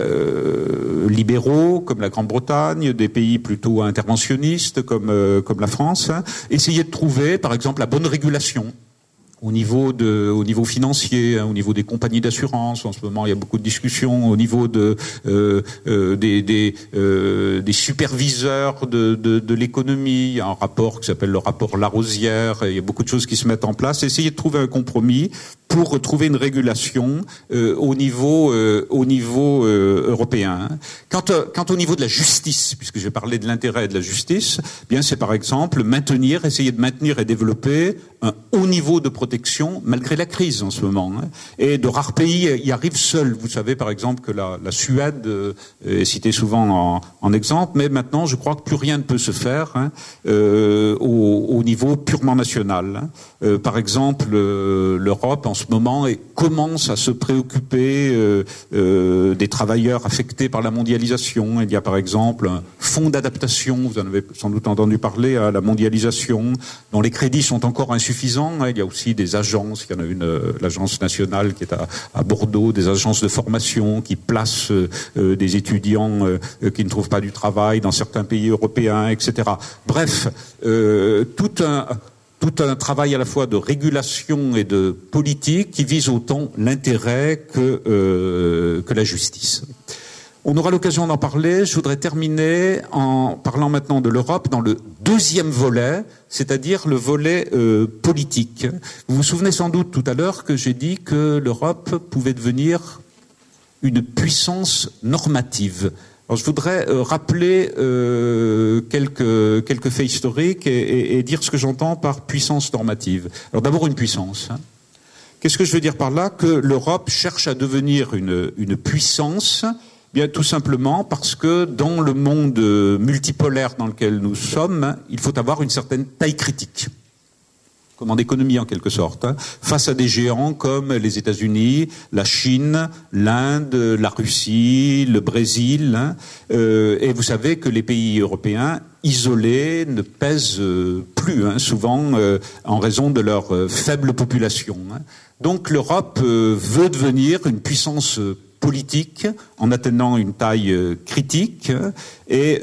euh, libéraux, comme la Grande-Bretagne, des pays plutôt interventionnistes, comme, euh, comme la France. Hein. Essayer de trouver, par exemple, la bonne régulation au niveau de, au niveau financier, hein, au niveau des compagnies d'assurance. En ce moment, il y a beaucoup de discussions au niveau de euh, euh, des des, euh, des superviseurs de, de, de l'économie. Il y a un rapport qui s'appelle le rapport Larosière. Il y a beaucoup de choses qui se mettent en place. Essayer de trouver un compromis pour trouver une régulation euh, au niveau euh, au niveau euh, européen. Quant, à, quant au niveau de la justice, puisque j'ai parlé de l'intérêt de la justice, bien c'est par exemple maintenir, essayer de maintenir et développer un haut niveau de protection malgré la crise en ce moment. Hein. Et de rares pays y arrivent seuls. Vous savez par exemple que la, la Suède euh, est citée souvent en, en exemple, mais maintenant je crois que plus rien ne peut se faire hein, euh, au, au niveau purement national. Hein. Euh, par exemple, euh, l'Europe en ce moment et commence à se préoccuper euh, euh, des travailleurs affectés par la mondialisation. Il y a par exemple un fonds d'adaptation, vous en avez sans doute entendu parler, à la mondialisation, dont les crédits sont encore insuffisants. Il y a aussi des agences, il y en a une, euh, l'agence nationale qui est à, à Bordeaux, des agences de formation qui placent euh, des étudiants euh, qui ne trouvent pas du travail dans certains pays européens, et cetera. Bref, euh, tout un... tout un travail à la fois de régulation et de politique qui vise autant l'intérêt que, euh, que la justice. On aura l'occasion d'en parler. Je voudrais terminer en parlant maintenant de l'Europe dans le deuxième volet, c'est-à-dire le volet euh, politique. Vous vous souvenez sans doute tout à l'heure que j'ai dit que l'Europe pouvait devenir une puissance normative. Alors, je voudrais euh, rappeler euh, quelques, quelques faits historiques et, et, et dire ce que j'entends par puissance normative. Alors d'abord une puissance. Hein. Qu'est-ce que je veux dire par là? Que l'Europe cherche à devenir une, une puissance, bien tout simplement parce que dans le monde multipolaire dans lequel nous sommes, il faut avoir une certaine taille critique. Comme en économie en quelque sorte, hein, face à des géants comme les États-Unis, la Chine, l'Inde, la Russie, le Brésil. Hein, euh, et vous savez que les pays européens isolés ne pèsent plus, hein, souvent euh, en raison de leur euh, faible population. Hein. Donc l'Europe euh, veut devenir une puissance euh, politique en atteignant une taille euh, critique et,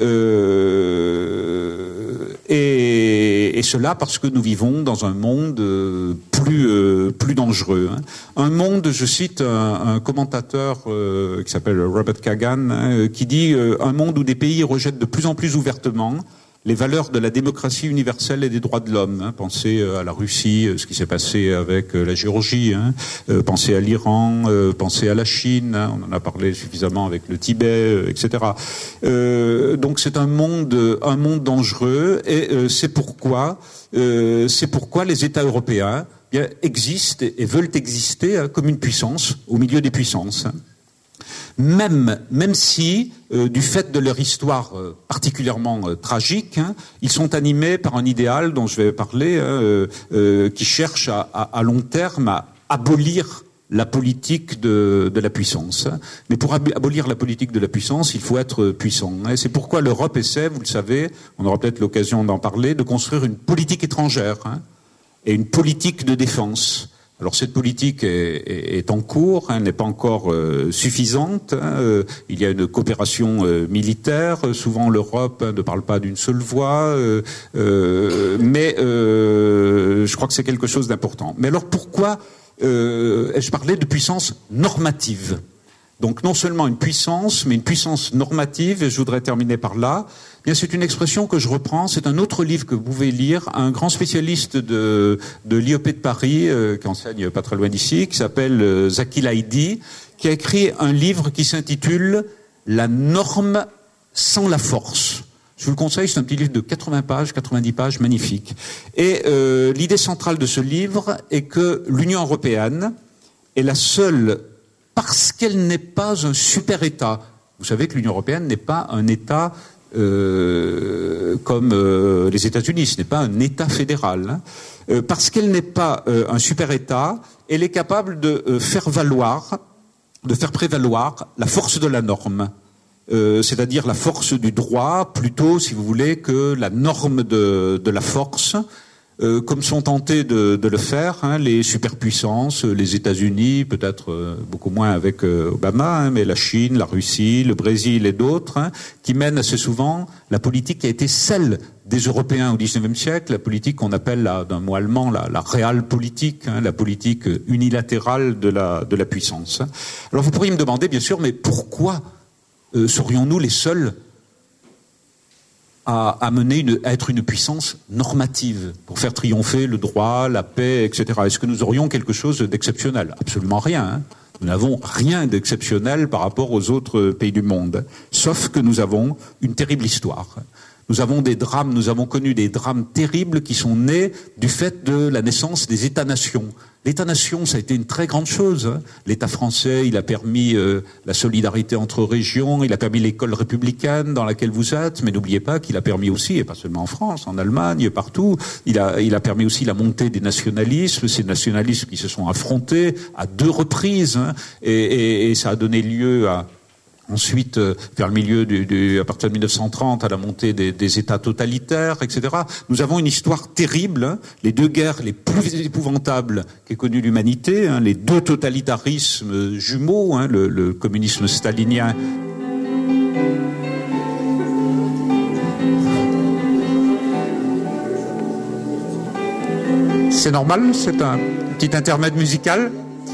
euh, et, et cela parce que nous vivons dans un monde euh, plus, euh, plus dangereux. Hein. Un monde, je cite un, un commentateur euh, qui s'appelle Robert Kagan, hein, qui dit euh, un monde où des pays rejettent de plus en plus ouvertement les valeurs de la démocratie universelle et des droits de l'homme. Hein. Pensez à la Russie, ce qui s'est passé avec la Géorgie, hein. euh, pensez à l'Iran, euh, pensez à la Chine, hein. On en a parlé suffisamment avec le Tibet, euh, et cetera. Euh, donc c'est un monde, un monde dangereux, et euh, c'est pourquoi, euh, c'est pourquoi les États européens bien, existent et veulent exister hein, comme une puissance au milieu des puissances. Hein. Même, même si, euh, du fait de leur histoire euh, particulièrement euh, tragique, hein, ils sont animés par un idéal dont je vais parler, hein, euh, euh, qui cherche à, à, à long terme à abolir la politique de, de la puissance. Mais pour abolir la politique de la puissance, il faut être puissant. Et c'est pourquoi l'Europe essaie, vous le savez, on aura peut-être l'occasion d'en parler, de construire une politique étrangère, hein, et une politique de défense. Alors cette politique est, est, est en cours, elle n'est pas encore euh, suffisante. Hein, euh, il y a une coopération euh, militaire. Souvent l'Europe hein, ne parle pas d'une seule voix, euh, euh, mais euh, je crois que c'est quelque chose d'important. Mais alors pourquoi euh, ai-je parlé de puissance normative ? Donc non seulement une puissance, mais une puissance normative, et je voudrais terminer par là. Bien, c'est une expression que je reprends, c'est un autre livre que vous pouvez lire, un grand spécialiste de, de l'I E P de Paris, euh, qui enseigne pas très loin d'ici, qui s'appelle euh, Zaki Laïdi, qui a écrit un livre qui s'intitule « La norme sans la force ». Je vous le conseille, c'est un petit livre de quatre-vingts pages, quatre-vingt-dix pages, magnifique. Et euh, l'idée centrale de ce livre est que l'Union européenne est la seule, parce qu'elle n'est pas un super-État. Vous savez que l'Union européenne n'est pas un État euh, comme euh, les États-Unis, ce n'est pas un État fédéral. Hein. Euh, parce qu'elle n'est pas euh, un super-État, elle est capable de euh, faire valoir, de faire prévaloir la force de la norme. Euh, c'est-à-dire la force du droit, plutôt, si vous voulez, que la norme de, de la force, euh, comme sont tentés de, de le faire hein, les superpuissances, les États-Unis, peut-être euh, beaucoup moins avec euh, Obama, hein, mais la Chine, la Russie, le Brésil et d'autres, hein, qui mènent assez souvent la politique qui a été celle des Européens au dix-neuvième siècle, la politique qu'on appelle, là, d'un mot allemand, la, la realpolitik, hein, la politique unilatérale de la, de la puissance. Alors vous pourriez me demander, bien sûr, mais pourquoi Euh, serions-nous les seuls à, à mener une, à être une puissance normative pour faire triompher le droit, la paix, et cetera. Est-ce que nous aurions quelque chose d'exceptionnel ? Absolument rien. Hein. Nous n'avons rien d'exceptionnel par rapport aux autres pays du monde, sauf que nous avons une terrible histoire. Nous avons des drames, nous avons connu des drames terribles qui sont nés du fait de la naissance des États-nations. L'État-nation, ça a été une très grande chose. Hein. L'État français, il a permis euh, la solidarité entre régions, il a permis l'école républicaine dans laquelle vous êtes, mais n'oubliez pas qu'il a permis aussi, et pas seulement en France, en Allemagne, partout, il a, il a permis aussi la montée des nationalismes, ces nationalismes qui se sont affrontés à deux reprises, hein, et, et, et ça a donné lieu à... Ensuite, euh, vers le milieu du, du, à partir de mille neuf cent trente, à la montée des, des États totalitaires, et cetera. Nous avons une histoire terrible, hein, les deux guerres les plus épouvantables qu'ait connues l'humanité, hein, les deux totalitarismes jumeaux, hein, le, le communisme stalinien. C'est normal, c'est un petit intermède musical.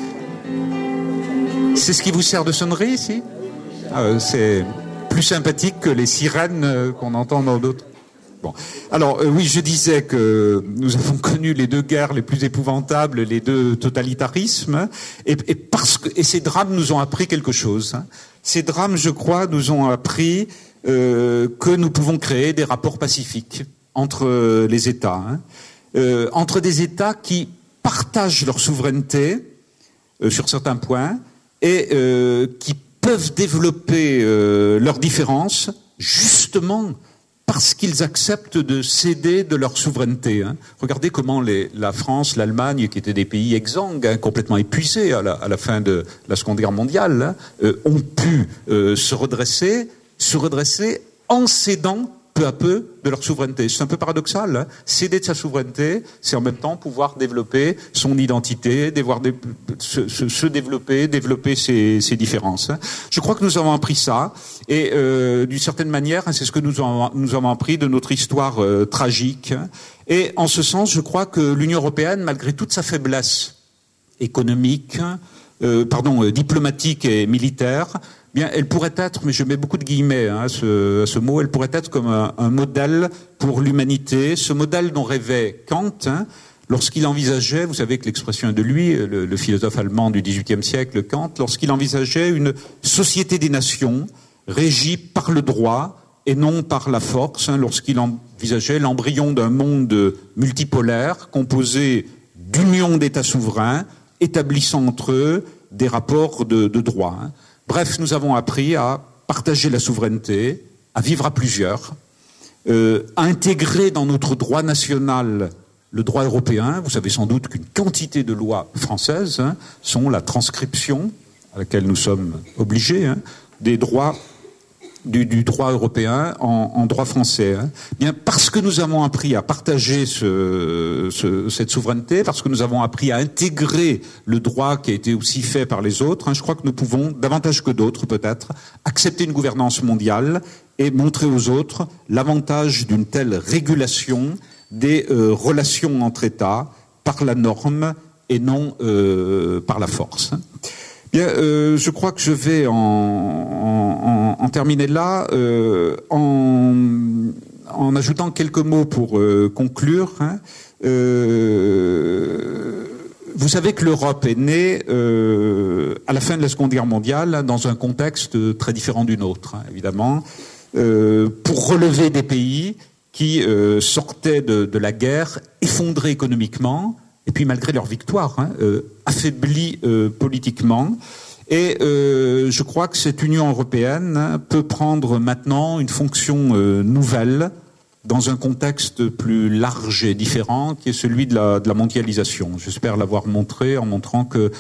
C'est ce qui vous sert de sonnerie ici ? Euh, c'est plus sympathique que les sirènes euh, qu'on entend dans d'autres. Bon, alors euh, oui, je disais que nous avons connu les deux guerres les plus épouvantables, les deux totalitarismes, et, et parce que et ces drames nous ont appris quelque chose. Hein. Ces drames, je crois, nous ont appris euh, que nous pouvons créer des rapports pacifiques entre les États, hein. euh, entre des États qui partagent leur souveraineté euh, sur certains points et euh, qui peuvent développer euh, leurs différences justement parce qu'ils acceptent de céder de leur souveraineté. Hein. Regardez comment les, la France, l'Allemagne, qui étaient des pays exsangues, hein, complètement épuisés à la, à la fin de la Seconde Guerre mondiale, hein, euh, ont pu euh, se redresser, se redresser en cédant peu à peu de leur souveraineté. C'est un peu paradoxal. Hein. Céder de sa souveraineté, c'est en même temps pouvoir développer son identité, devoir dé- se, se, se développer, développer ses, ses différences. Hein. Je crois que nous avons appris ça, et euh, d'une certaine manière, hein, c'est ce que nous avons, nous avons appris de notre histoire euh, tragique. Hein. Et en ce sens, je crois que l'Union européenne, malgré toute sa faiblesse économique, euh, pardon, euh, diplomatique et militaire, bien, elle pourrait être, mais je mets beaucoup de guillemets hein, à, ce, à ce mot, elle pourrait être comme un, un modèle pour l'humanité, ce modèle dont rêvait Kant, hein, lorsqu'il envisageait, vous savez que l'expression est de lui, le, le philosophe allemand du dix-huitième siècle, Kant, lorsqu'il envisageait une société des nations régie par le droit et non par la force, hein, lorsqu'il envisageait l'embryon d'un monde multipolaire composé d'unions d'États souverains établissant entre eux des rapports de, de droit. Hein. Bref, nous avons appris à partager la souveraineté, à vivre à plusieurs, euh, à intégrer dans notre droit national le droit européen. Vous savez sans doute qu'une quantité de lois françaises hein, sont la transcription, à laquelle nous sommes obligés, hein, des droits Du, du droit européen en, en droit français. Hein. Bien, parce que nous avons appris à partager ce, ce, cette souveraineté, parce que nous avons appris à intégrer le droit qui a été aussi fait par les autres, hein, je crois que nous pouvons, davantage que d'autres peut-être, accepter une gouvernance mondiale et montrer aux autres l'avantage d'une telle régulation des euh, relations entre États par la norme et non euh, par la force. Hein. Bien, euh, je crois que je vais en, en, en terminer là, euh, en, en ajoutant quelques mots pour euh, conclure. Hein. Euh, vous savez que l'Europe est née euh, à la fin de la Seconde Guerre mondiale dans un contexte très différent du nôtre, hein, évidemment, euh, pour relever des pays qui euh, sortaient de, de la guerre, effondrés économiquement, et puis malgré leur victoire, hein, euh, affaiblis euh, politiquement. Et euh, je crois que cette Union européenne hein, peut prendre maintenant une fonction euh, nouvelle dans un contexte plus large et différent, qui est celui de la, de la mondialisation. J'espère l'avoir montré en montrant que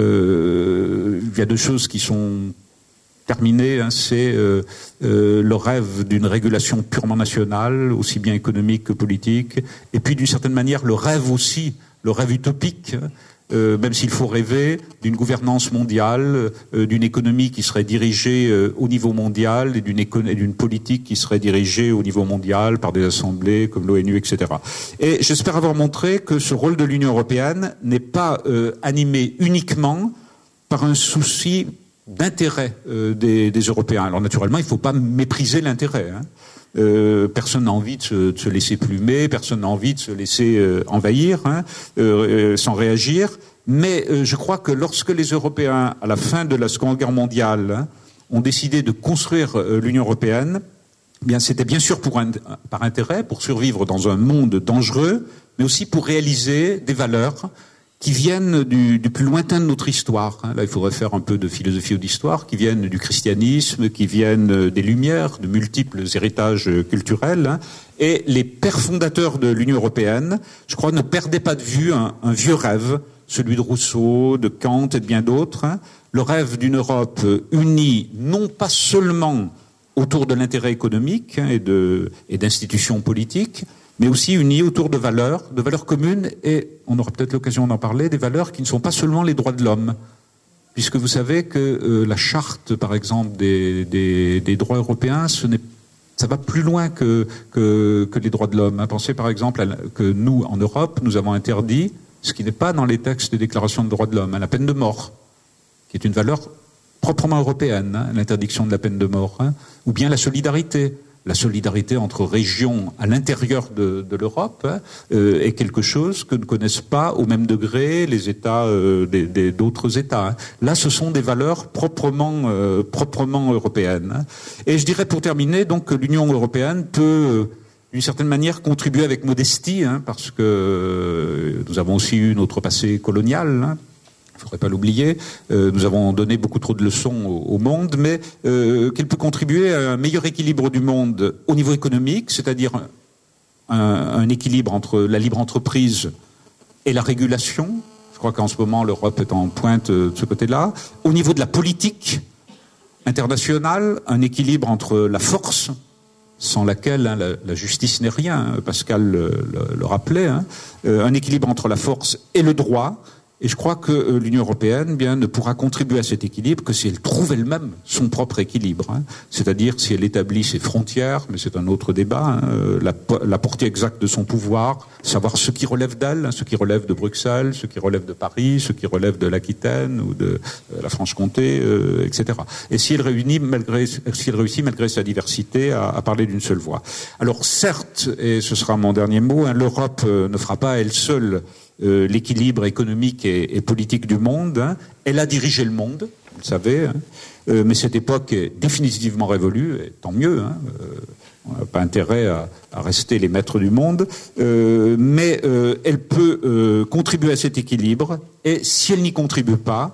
euh, il y a deux choses qui sont terminées. Hein, c'est euh, euh, le rêve d'une régulation purement nationale, aussi bien économique que politique, et puis d'une certaine manière le rêve aussi le rêve utopique, euh, même s'il faut rêver d'une gouvernance mondiale, euh, d'une économie qui serait dirigée euh, au niveau mondial et d'une, éco- et d'une politique qui serait dirigée au niveau mondial par des assemblées comme l'ONU, et cetera. Et j'espère avoir montré que ce rôle de l'Union européenne n'est pas euh, animé uniquement par un souci d'intérêt euh, des, des Européens. Alors naturellement, il ne faut pas mépriser l'intérêt, hein. Euh, personne n'a envie de se, de se laisser plumer, personne n'a envie de se laisser euh, envahir hein, euh, euh, sans réagir. Mais euh, je crois que lorsque les Européens, à la fin de la Seconde Guerre mondiale, hein, ont décidé de construire euh, l'Union européenne, eh bien c'était bien sûr pour un, par intérêt, pour survivre dans un monde dangereux, mais aussi pour réaliser des valeurs qui viennent du, du plus lointain de notre histoire. Là, il faudrait faire un peu de philosophie ou d'histoire, qui viennent du christianisme, qui viennent des Lumières, de multiples héritages culturels. Et les pères fondateurs de l'Union européenne, je crois, ne perdaient pas de vue un, un vieux rêve, celui de Rousseau, de Kant et de bien d'autres, le rêve d'une Europe unie, non pas seulement autour de l'intérêt économique et, de, et d'institutions politiques, mais aussi unis autour de valeurs, de valeurs communes, et on aura peut-être l'occasion d'en parler, des valeurs qui ne sont pas seulement les droits de l'homme. Puisque vous savez que euh, la charte, par exemple, des, des, des droits européens, ce n'est, ça va plus loin que, que, que les droits de l'homme. Pensez par exemple à, que nous, en Europe, nous avons interdit, ce qui n'est pas dans les textes des déclarations de droits de l'homme, hein, la peine de mort, qui est une valeur proprement européenne, hein, l'interdiction de la peine de mort, hein, ou bien la solidarité. La solidarité entre régions à l'intérieur de, de l'Europe hein, euh, est quelque chose que ne connaissent pas au même degré les États euh, des, des, d'autres États. Hein. Là, ce sont des valeurs proprement, euh, proprement européennes. Hein. Et je dirais pour terminer donc que l'Union européenne peut, euh, d'une certaine manière, contribuer avec modestie, hein, parce que euh, nous avons aussi eu notre passé colonial. Hein. Il ne faudrait pas l'oublier, euh, nous avons donné beaucoup trop de leçons au, au monde, mais euh, qu'elle peut contribuer à un meilleur équilibre du monde au niveau économique, c'est-à-dire un, un équilibre entre la libre entreprise et la régulation. Je crois qu'en ce moment, l'Europe est en pointe de ce côté-là. Au niveau de la politique internationale, un équilibre entre la force, sans laquelle hein, la, la justice n'est rien, Pascal le, le, le rappelait, hein, euh, un équilibre entre la force et le droit. Et je crois que euh, l'Union européenne bien, ne pourra contribuer à cet équilibre que si elle trouve elle-même son propre équilibre. Hein. C'est-à-dire si elle établit ses frontières, mais c'est un autre débat, hein, la, la portée exacte de son pouvoir, savoir ce qui relève d'elle, hein, ce qui relève de Bruxelles, ce qui relève de Paris, ce qui relève de l'Aquitaine ou de euh, la Franche-Comté, euh, et cetera. Et si elle réunit, malgré, si elle réussit, malgré sa diversité, à, à parler d'une seule voix. Alors certes, et ce sera mon dernier mot, hein, l'Europe euh, ne fera pas elle seule Euh, l'équilibre économique et, et politique du monde. Hein. Elle a dirigé le monde, vous le savez, hein. euh, mais cette époque est définitivement révolue, et tant mieux. Hein. Euh, on n'a pas intérêt à, à rester les maîtres du monde, euh, mais euh, elle peut euh, contribuer à cet équilibre, et si elle n'y contribue pas,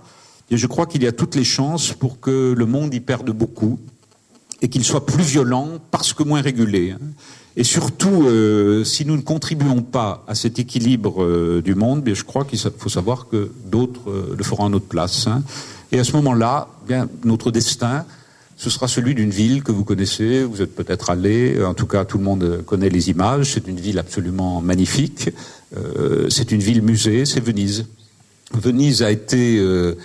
Et je crois qu'il y a toutes les chances pour que le monde y perde beaucoup et qu'il soit plus violent parce que moins régulé. Et surtout, euh, si nous ne contribuons pas à cet équilibre euh, du monde, bien, je crois qu'il faut savoir que d'autres euh, le feront à notre place. Hein. Et à ce moment-là, bien, notre destin, ce sera celui d'une ville que vous connaissez, vous êtes peut-être allé, en tout cas tout le monde connaît les images, c'est une ville absolument magnifique, euh, c'est une ville musée, c'est Venise. Venise a été, euh,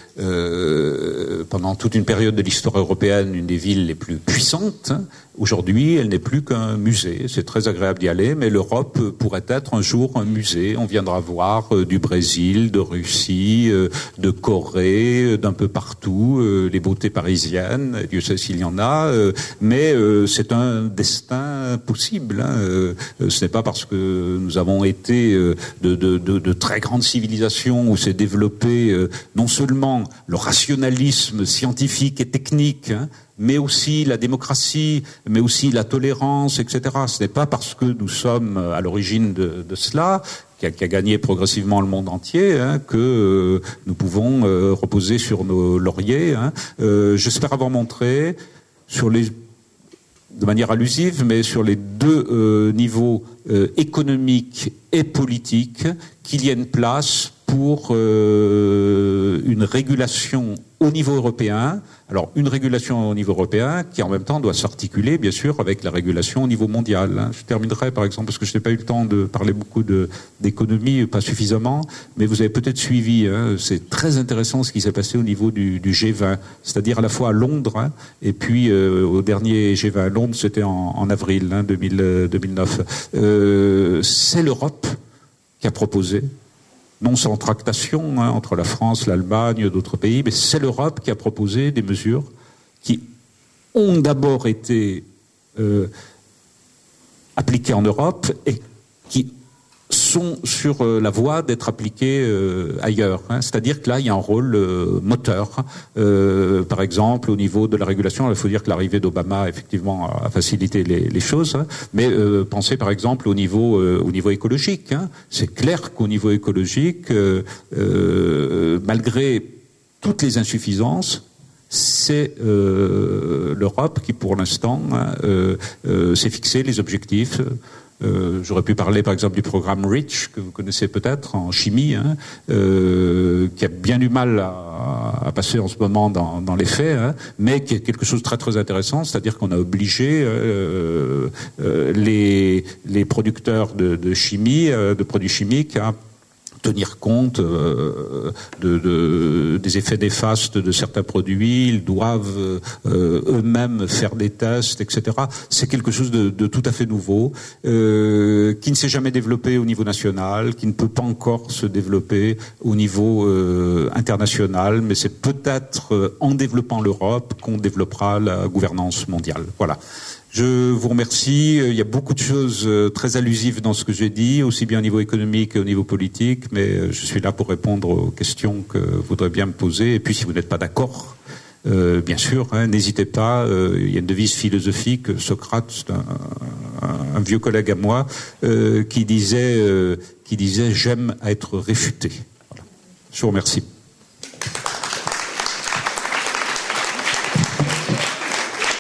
euh, pendant toute une période de l'histoire européenne, une des villes les plus puissantes. Aujourd'hui, elle n'est plus qu'un musée. C'est très agréable d'y aller, mais l'Europe pourrait être un jour un musée. On viendra voir euh, du Brésil, de Russie, euh, de Corée, euh, d'un peu partout, euh, les beautés parisiennes, Dieu sait s'il y en a, euh, mais euh, c'est un destin possible. Hein. Euh, ce n'est pas parce que nous avons été euh, de, de, de, de très grandes civilisations où s'est développé euh, non seulement le rationalisme scientifique et technique, hein, mais aussi la démocratie, mais aussi la tolérance, et cetera. Ce n'est pas parce que nous sommes à l'origine de, de cela, qui a, qui a gagné progressivement le monde entier, hein, que euh, nous pouvons euh, reposer sur nos lauriers. Hein. Euh, j'espère avoir montré sur les, de manière allusive, mais sur les deux euh, niveaux euh, économiques et politiques, qu'il y a une place pour euh, une régulation au niveau européen. Alors, une régulation au niveau européen qui, en même temps, doit s'articuler, bien sûr, avec la régulation au niveau mondial. Hein. Je terminerai, par exemple, parce que je n'ai pas eu le temps de parler beaucoup de, d'économie, pas suffisamment, mais vous avez peut-être suivi, hein, c'est très intéressant ce qui s'est passé au niveau du, du G vingt, c'est-à-dire à la fois à Londres, hein, et puis euh, au dernier G vingt à Londres, c'était en, en avril hein, deux mille, deux mille neuf. Euh, c'est l'Europe qui a proposé, non sans tractation hein, entre la France, l'Allemagne, d'autres pays, mais c'est l'Europe qui a proposé des mesures qui ont d'abord été euh, appliquées en Europe et qui sont sur euh, la voie d'être appliquées euh, ailleurs. Hein. C'est-à-dire que là, il y a un rôle euh, moteur. Euh, par exemple, au niveau de la régulation, il faut dire que l'arrivée d'Obama, effectivement, a facilité les, les choses. Hein. Mais euh, pensez, par exemple, au niveau, euh, au niveau écologique. Hein. C'est clair qu'au niveau écologique, euh, euh, malgré toutes les insuffisances, c'est euh, l'Europe qui, pour l'instant, hein, euh, euh, s'est fixé les objectifs. Euh, j'aurais pu parler par exemple du programme REACH que vous connaissez peut-être en chimie, hein, euh, qui a bien du mal à, à passer en ce moment dans, dans les faits, hein, mais qui est quelque chose de très très intéressant, c'est-à-dire qu'on a obligé euh, euh, les, les producteurs de, de chimie, euh, de produits chimiques à tenir compte euh, de, de, des effets néfastes de certains produits, ils doivent euh, eux-mêmes faire des tests, et cetera. C'est quelque chose de, de tout à fait nouveau, euh, qui ne s'est jamais développé au niveau national, qui ne peut pas encore se développer au niveau euh, international, mais c'est peut-être euh, en développant l'Europe qu'on développera la gouvernance mondiale. Voilà. Je vous remercie. Il y a beaucoup de choses très allusives dans ce que j'ai dit, aussi bien au niveau économique qu'au niveau politique, mais je suis là pour répondre aux questions que vous voudrez bien me poser. Et puis, si vous n'êtes pas d'accord, euh, bien sûr, hein, n'hésitez pas. Euh, il y a une devise philosophique, Socrate, c'est un, un, un vieux collègue à moi, euh, qui disait, euh, qui disait « j'aime à être réfuté ». Voilà. Je vous remercie.